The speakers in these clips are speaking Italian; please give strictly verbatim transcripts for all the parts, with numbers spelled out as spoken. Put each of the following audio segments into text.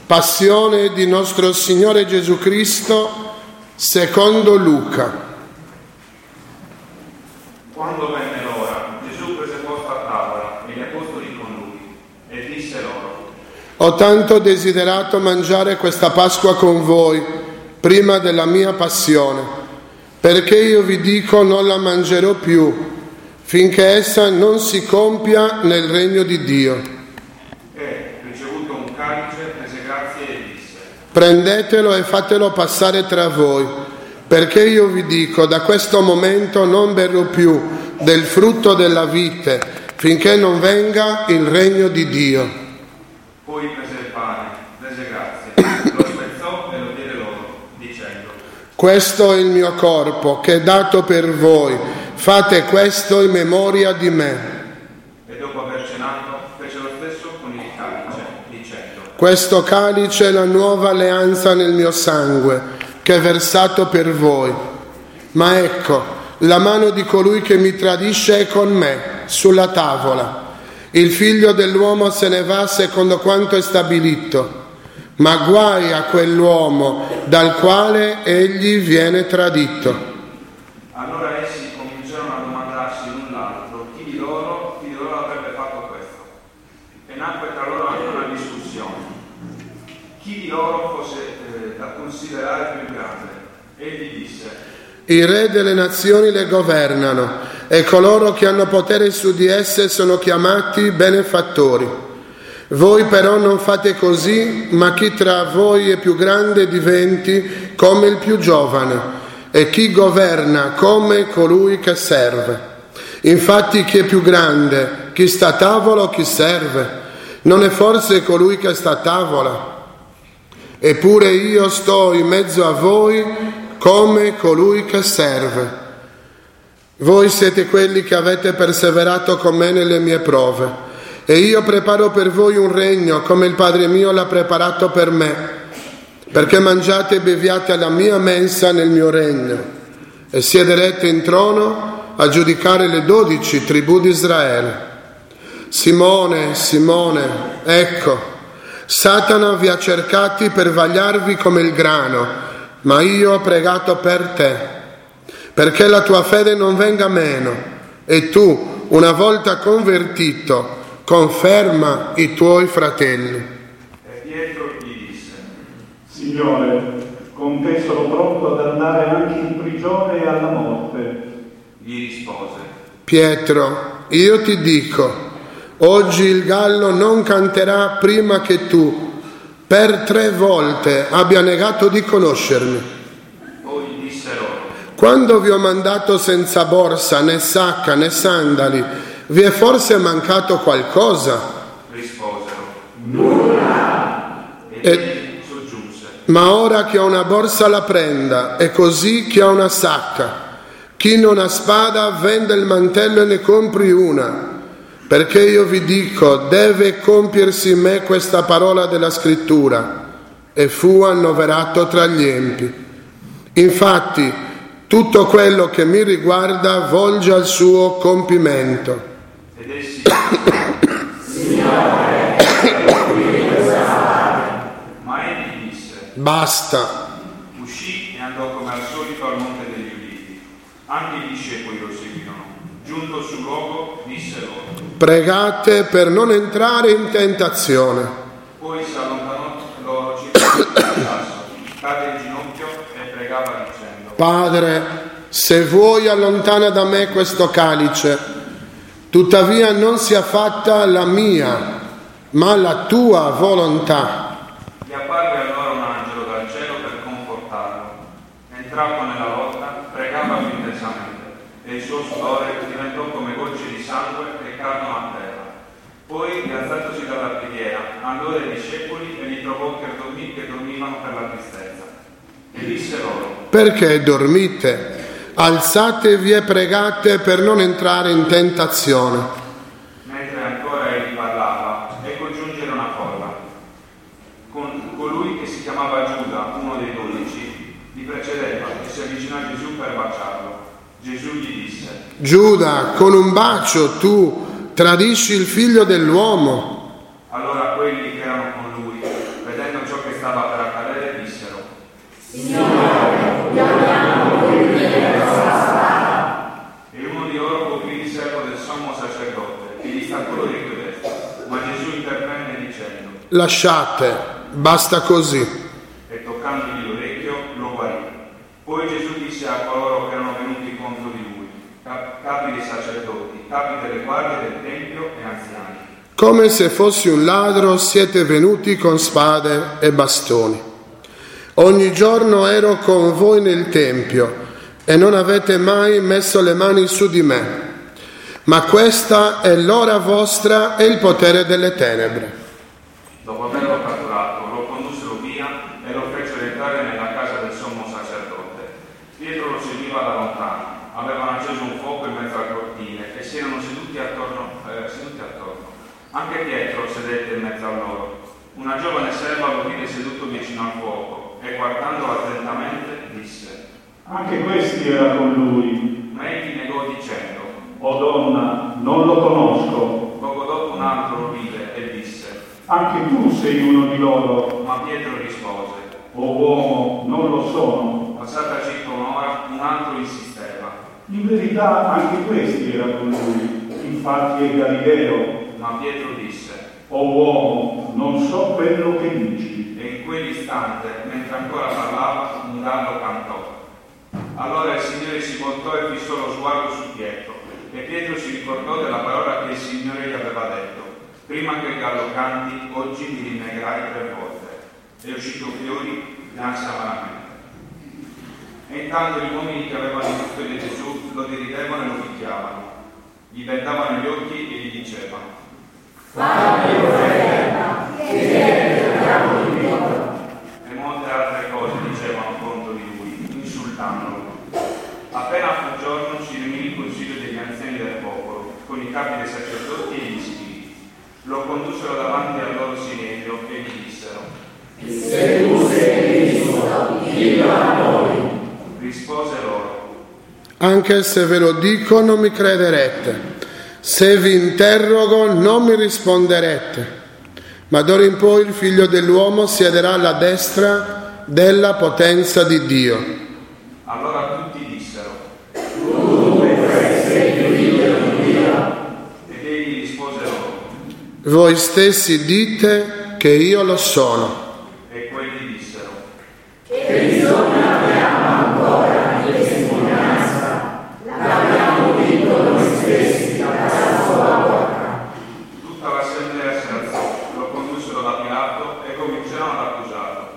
Passione di nostro Signore Gesù Cristo secondo Luca. Quando venne l'ora, Gesù prese posto a tavola e gli apostoli con lui e disse loro: Ho tanto desiderato mangiare questa Pasqua con voi prima della mia passione, perché io vi dico non la mangerò più finché essa non si compia nel regno di Dio. E, ricevuto un calice, rese grazie e disse: Prendetelo e fatelo passare tra voi, perché io vi dico, da questo momento non berrò più del frutto della vite, finché non venga il regno di Dio. Poi prese il pane, rese grazie, lo spezzò e lo diede loro, dicendo: Questo è il mio corpo, che è dato per voi, fate questo in memoria di me. E dopo aver cenato, fece lo stesso con il calice, dicendo: Questo calice è la nuova alleanza nel mio sangue, che è versato per voi. Ma ecco, la mano di colui che mi tradisce è con me, sulla tavola. Il figlio dell'uomo se ne va secondo quanto è stabilito, ma guai a quell'uomo dal quale egli viene tradito. Allora essi cominciarono a domandarsi l'un l'altro chi di loro, chi di loro avrebbe fatto questo. E nacque tra loro anche una discussione. Chi di loro fosse eh, da considerare più grande? Egli disse: I re delle nazioni le governano e coloro che hanno potere su di esse sono chiamati benefattori. Voi però non fate così, ma chi tra voi è più grande diventi come il più giovane, e chi governa come colui che serve. Infatti chi è più grande, chi sta a tavola o chi serve? Non è forse colui che sta a tavola? Eppure io sto in mezzo a voi come colui che serve. Voi siete quelli che avete perseverato con me nelle mie prove, e io preparo per voi un regno come il Padre mio l'ha preparato per me, perché mangiate e beviate alla mia mensa nel mio regno, e siederete in trono a giudicare le dodici tribù di Israele. Simone, Simone, ecco, Satana vi ha cercati per vagliarvi come il grano, ma io ho pregato per te, perché la tua fede non venga meno, e tu, una volta convertito, conferma i tuoi fratelli. E Pietro gli disse: Signore, con te sono pronto ad andare anche in prigione e alla morte. Gli rispose: Pietro, io ti dico, oggi il gallo non canterà prima che tu per tre volte abbia negato di conoscermi. Poi disse loro: Quando vi ho mandato senza borsa, né sacca, né sandali, vi è forse mancato qualcosa? Risposero: Nulla. E E- egli soggiunse: Ma ora chi ha una borsa la prenda, e così chi ha una sacca. Chi non ha spada venda il mantello e ne compri una. Perché io vi dico, deve compiersi in me questa parola della scrittura. E fu annoverato tra gli empi. Infatti, tutto quello che mi riguarda volge al suo compimento. Ed essi Signore, ma egli disse: Basta. uscì e andò come al solito al monte degli Ulivi. Anche i discepoli lo seguirono. Giunto sul luogo, disse loro: Pregate per non entrare in tentazione. Poi si allontanò loro circa un passo, cade in ginocchio e pregava dicendo: Padre, se vuoi allontana da me questo calice, tuttavia non sia fatta la mia, ma la tua volontà. Gli apparve allora un angelo dal cielo per confortarlo. Entrato nella lotta, pregava più intensamente, e il suo sudore diventò come gocce di sangue che cadono a terra. Poi, rialzatosi dalla preghiera, andò dai discepoli e li trovò che, dormi- che dormivano per la tristezza. E disse loro: Perché dormite? Alzatevi e pregate per non entrare in tentazione. Mentre ancora egli parlava, ecco giungere una folla. Con colui che si chiamava Giuda, uno dei dodici, li precedeva e si avvicinò a Gesù per baciarlo. Gesù gli disse: Giuda, con un bacio tu tradisci il figlio dell'uomo. Allora quelli che erano con lui, vedendo ciò stava per accadere dissero: Signore, chiamiamo lui viene con la spada. E uno di loro colpì il servo del sommo sacerdote e gli staccò l'orecchio destro. Ma Gesù intervenne dicendo: lasciate, basta così. E toccandogli l'orecchio lo guarì. Poi Gesù disse a coloro che erano venuti contro di lui, capi dei sacerdoti, capi delle guardie del tempio e anziani: come se fossi un ladro siete venuti con spade e bastoni. Ogni giorno ero con voi nel tempio e non avete mai messo le mani su di me. Ma questa è l'ora vostra e il potere delle tenebre. Dopo averlo catturato, lo condussero via e lo fecero entrare nella casa del sommo sacerdote. Pietro lo seguiva da lontano. Avevano acceso un fuoco in mezzo al cortile e si erano seduti attorno, eh, seduti attorno. Anche Pietro sedette in mezzo a loro. Una giovane serva lo vide seduto vicino al fuoco e guardandolo attentamente disse: anche questi era con lui. Ma egli negò dicendo: o donna, non lo conosco. Poco dopo un altro lo vide e disse: anche tu sei uno di loro. Ma Pietro rispose: o uomo, non lo sono. Passata circa un'ora, un altro insisteva: in verità anche questi era con lui. Infatti è Galileo. Ma Pietro disse: o uomo, non so quello che dici. E in quell'istante, mentre ancora parlava, un gallo cantò. Allora il Signore si voltò e fissò lo sguardo su Pietro. E Pietro si ricordò della parola che il Signore gli aveva detto: prima che il gallo canti, oggi mi rinnegherai tre volte. E uscito fuori, pianse amaramente. E intanto gli uomini che avevano in custodia Gesù lo deridevano e lo picchiavano. Gli vendavano gli occhi e gli dicevano: fammi offerta, che abbiamo di loro. E molte altre cose dicevano contro di lui, insultandolo. Appena fu giorno si riunì il consiglio degli anziani del popolo, con i capi dei sacerdoti e gli scribi. Lo condussero davanti al loro sinedrio e gli dissero: se tu sei Cristo, dillo a noi. Rispose loro: anche se ve lo dico non mi crederete. Se vi interrogo non mi risponderete. Ma d'ora in poi il Figlio dell'uomo siederà alla destra della potenza di Dio. Allora tutti dissero: tu sei il Figlio di Dio. Ed egli rispose loro: voi stessi dite che io lo sono. E quelli dissero: che bisogna abbiamo ancora di testimonianza, l'abbiamo udito noi stessi dalla sua bocca. Tutta l'assemblea si alzò, lo condussero da Pilato e cominciarono ad accusarlo.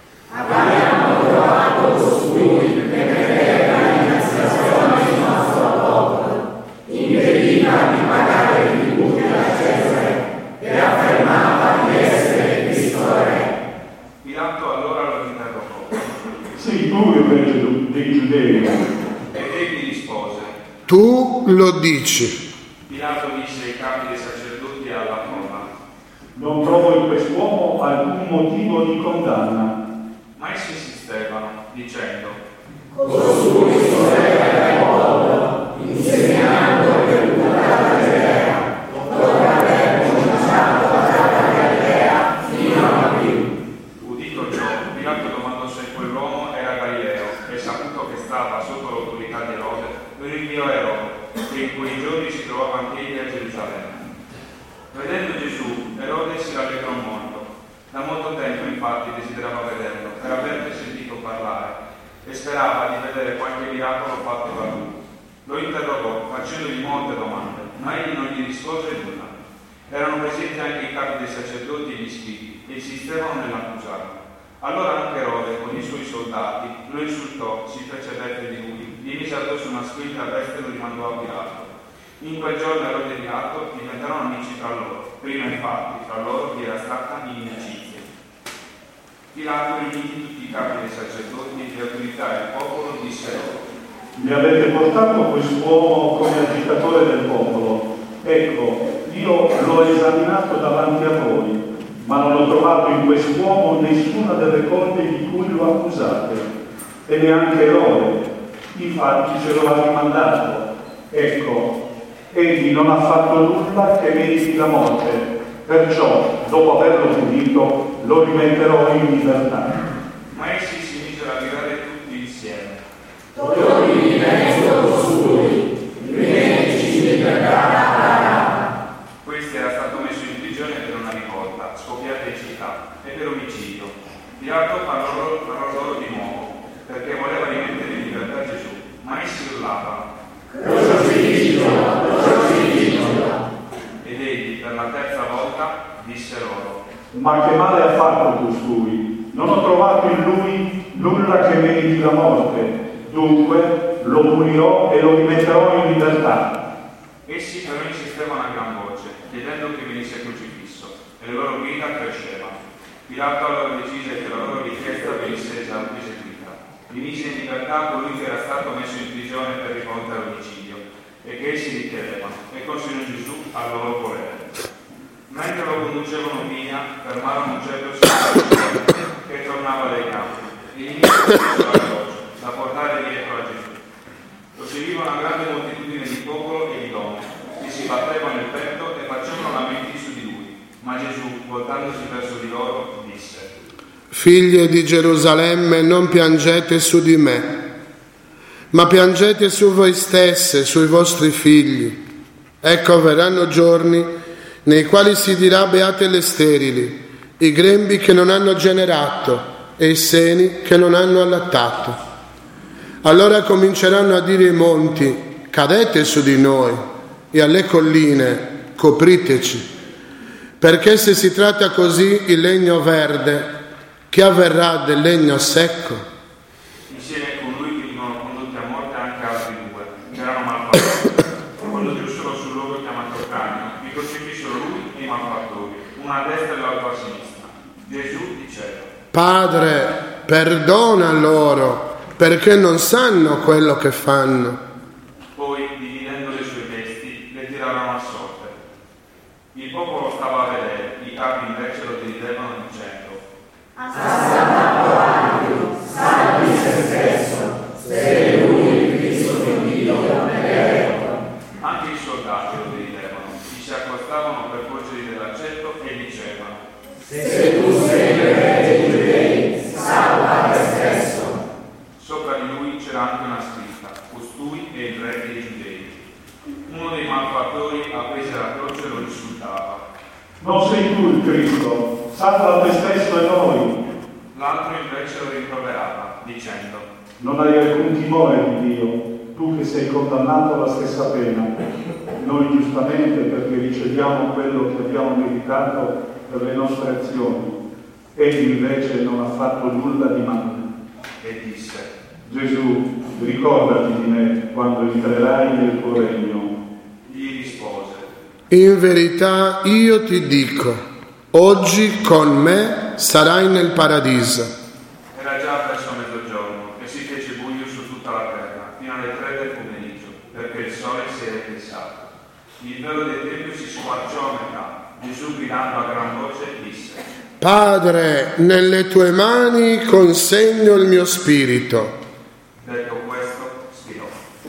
Abbiamo trovato costui che credeva l'iniziazione del nostro popolo, impediva di pagare i tributi a Cesare e affermava di essere Cristo Re. Pilato allora lo interrogò: sei tu il re dei Giudei. Ed egli rispose: Tu lo dici. Pilato disse ai capi dei sacerdoti e alla folla: non trovo in quest'uomo alcun motivo di condanna. ma essi insistevano, dicendo: Costui sorella del popolo, insegnando per tutta la Galilea, dopo aver cominciato dalla Galilea fino a qui. Udito ciò, Pilato domandò se quell'uomo era Galileo e saputo che stava sotto l'autorità di Erode, lo rinviò a Erode, che in quei giorni si trovava anche egli a Gerusalemme. Vedendo Gesù, Erode si rallegrò molto. Da molto tempo infatti desiderava vederlo, per averne sentito parlare, e sperava di vedere qualche miracolo fatto da lui. Lo interrogò, facendogli molte domande, ma egli non gli rispose nulla. Erano presenti anche i capi dei sacerdoti e gli scribi, e insistevano nell'accusarlo. Allora anche Erode, con i suoi soldati, lo insultò, si fece beffe di lui, gli mise addosso una squilla veste e lo rimandò a Pilato. In quel giorno Erode e Pilato diventarono amici tra loro. Prima infatti fra loro vi era stata inimicizia. Pilato, riuniti tutti i capi dei sacerdoti e le autorità del popolo, disse loro: mi avete portato quest'uomo come agitatore del popolo. Ecco, io l'ho esaminato davanti a voi, ma non ho trovato in quest'uomo nessuna delle colpe di cui lo accusate, e neanche Erode. Infatti ce lo ha rimandato. Ecco, egli non ha fatto nulla che meriti la morte. Perciò, dopo averlo punito, lo rimetterò in libertà. Ma essi si misero a gridare tutti insieme: Togli di mezzo costui, rimettici in libertà. Questi era stato messo in prigione per una rivolta, scoppiata in città, e per omicidio. Pilato parlò, parlò loro di nuovo, perché voleva rimettere in libertà Gesù, ma essi urlavano: Crocifiggilo, crocifiggilo. Ed egli, per la terza volta, disse loro: Ma che male ha fatto costui? Non ho trovato in lui nulla che meriti la morte. Dunque lo punirò e lo rimetterò in libertà. Essi però insistevano a gran voce, chiedendo che venisse crocifisso, e le loro grida crescevano. Pilato allora decise che la loro richiesta venisse eseguita. Rimise in libertà colui che era stato messo in prigione per rivolta all'omicidio, e che essi richiedevano, e consegnò Gesù al loro volere. Mentre lo conducevano via, fermarono un certo signore che tornava dai campi, e gli iniziò la croce, da portare dietro a Gesù. Lo seguiva una grande moltitudine di popolo e di donne, che si battevano il petto e facevano lamenti su di lui. Ma Gesù, voltandosi verso di loro, disse: Figlie di Gerusalemme, non piangete su di me, ma piangete su voi stesse, sui vostri figli. Ecco, verranno giorni nei quali si dirà: beate le sterili, i grembi che non hanno generato e i seni che non hanno allattato. Allora cominceranno a dire ai monti: cadete su di noi, e alle colline: copriteci. Perché se si tratta così il legno verde, che avverrà del legno secco? Insieme con lui venivano condotti a morte anche altri due, che erano malfattori. Quando giunsero sul luogo chiamato Cranio, vi crocifissero lui e i malfattori, una a destra e l'altra a sinistra. Gesù diceva: Padre, perdona loro, perché non sanno quello che fanno. Poi, dividendo le sue vesti, le tirarono a sorte. Il popolo stava a vedere, i capi invece lo dividevano dicendo: Salvi se stesso, se lui il Cristo di Dio è. Anche i soldati lo dividevano, gli si accostavano per porgergli dell'aceto e dicevano: Se tu sei il re dei giudei, salva te stesso. Sopra di lui c'era anche una scritta: costui è il re dei giudei. Uno dei malfattori appese la croce e lo insultava: Non sei tu il Cristo, salva te stesso e noi. L'altro invece lo rimproverava, dicendo: Non hai alcun timore di Dio, tu che sei condannato alla stessa pena. Noi giustamente, perché riceviamo quello che abbiamo meritato per le nostre azioni. Egli invece non ha fatto nulla di male. E disse: Gesù, ricordati di me quando entrerai nel tuo regno. Gli rispose: In verità io ti dico, oggi con me sarai nel paradiso. Era già verso mezzogiorno e si fece buio su tutta la terra, fino alle tre del pomeriggio, perché il sole si era eclissato. Il velo del tempio si squarciò a metà. Gesù, gridando a gran voce, disse: Padre, nelle tue mani consegno il mio spirito. Detto questo, spirò.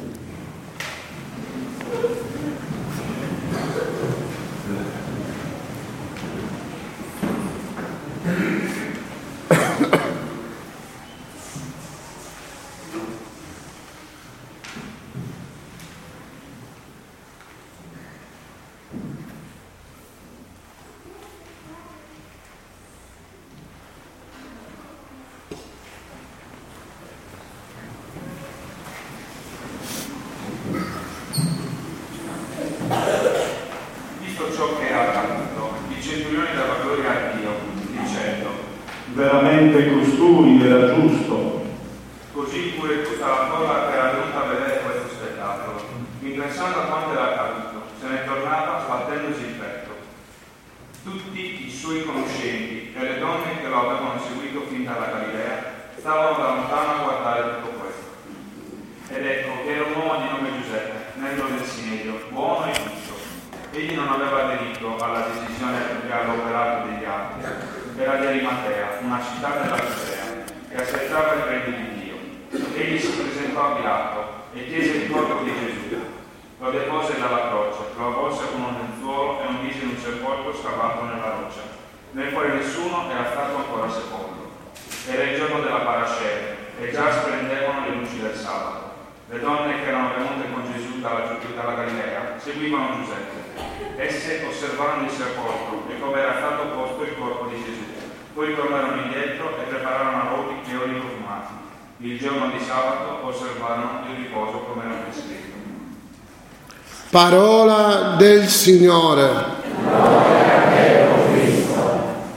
Veramente costui era giusto. Così pure tutta la folla era venuta a vedere questo spettacolo. Pensando a quanto era accaduto, se ne tornava sbattendosi il petto. Tutti i suoi conoscenti e le donne che lo avevano seguito fin dalla Galilea stavano da lontano a guardare tutto questo. Ed ecco che era un uomo di nome Giuseppe, membro del Sinedrio, buono e giusto. Egli non aveva aderito alla decisione e all'operato degli altri. Era di Arimatea, una città della Giudea, che aspettava il regno di Dio. Egli si presentò a Pilato e chiese il corpo di Gesù. Lo depose dalla croce, lo avvolse con un lenzuolo e lo mise in un sepolcro scavato nella roccia, nel quale nessuno era stato ancora sepolto. Era il giorno della parasceva e già splendevano le luci del sabato. Le donne che erano venute con Gesù dalla, dalla Galilea seguivano Giuseppe. Esse osservarono il sepolcro e come era stato posto il corpo di Gesù. Poi tornarono indietro e prepararono roti e oli profumati. Il giorno di sabato osservarono il riposo come era prescritto. Parola del Signore.